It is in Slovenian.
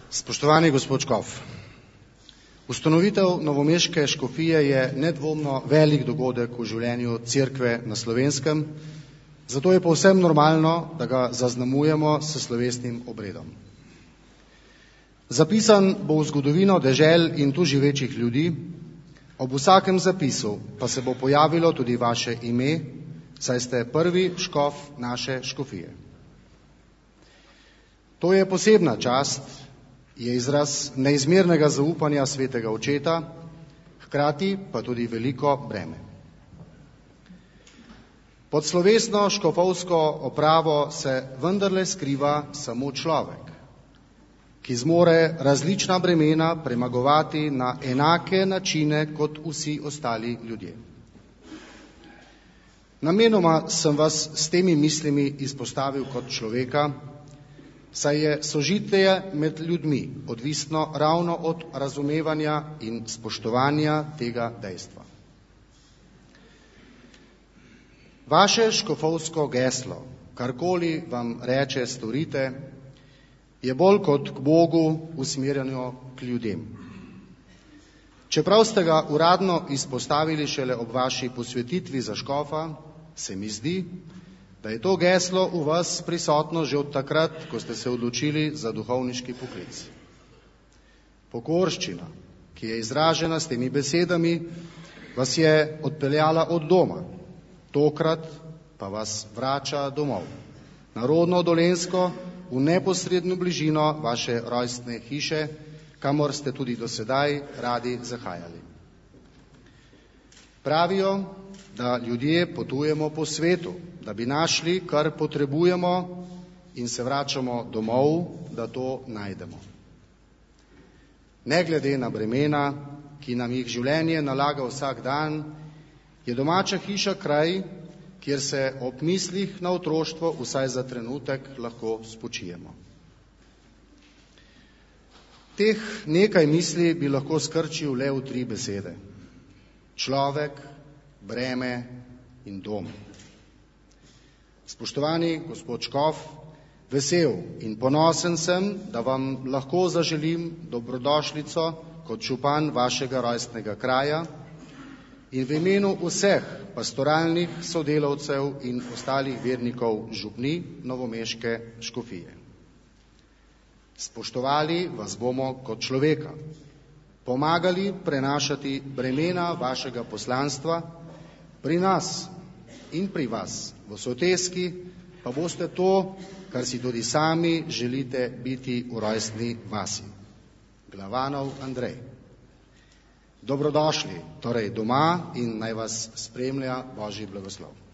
Spoštovani gospod Škof, ustanovitev novomeške škofije je nedvomno velik dogodek v življenju Cerkve na Slovenskem, zato je povsem normalno, da ga zaznamujemo s slovesnim obredom. Zapisan bo v zgodovino dežel in tu živečih ljudi, ob vsakem zapisu pa se bo pojavilo tudi vaše ime, saj ste prvi škof naše škofije. To je posebna čast, je izraz neizmernega zaupanja svetega očeta, hkrati pa tudi veliko breme. Pod slovesno škofovsko opravo se vendarle skriva samo človek, ki zmore različna bremena premagovati na enake načine kot vsi ostali ljudje. Namenoma sem vas s temi mislimi izpostavil kot človeka, saj je sožitje med ljudmi odvisno ravno od razumevanja in spoštovanja tega dejstva. Vaše škofovsko geslo, karkoli vam reče storite, je bolj kot k Bogu usmerjeno k ljudem. Čeprav ste ga uradno izpostavili šele ob vaši posvetitvi za škofa, se mi zdi, da je to geslo v vas prisotno že od takrat, ko ste se odločili za duhovniški poklic. Pokorščina, ki je izražena s temi besedami, vas je odpeljala od doma, tokrat pa vas vrača domov, na rodno Dolenjsko, v neposredno bližino vaše rojstne hiše, kamor ste tudi do sedaj radi zahajali. Pravijo, da ljudje potujemo po svetu, da bi našli, kar potrebujemo, in se vračamo domov, da to najdemo. Ne glede na bremena, ki nam jih življenje nalaga vsak dan, je domača hiša kraj, kjer se ob mislih na otroštvo vsaj za trenutek lahko spočijemo. Teh nekaj misli bi lahko skrčil le v 3 besede: človek, breme in dom. Spoštovani gospod Škof, vesel in ponosen sem, da vam lahko zaželim dobrodošlico kot župan vašega rojstnega kraja in v imenu vseh pastoralnih sodelavcev in ostalih vernikov župni novomeške škofije. Spoštovali vas bomo kot človeka, pomagali prenašati bremena vašega poslanstva, pri nas in pri vas v soteski pa boste to, kar si tudi sami želite biti v rojstni vasi. Glavanov Andrej. Dobrodošli torej doma in naj vas spremlja Božji blagoslov.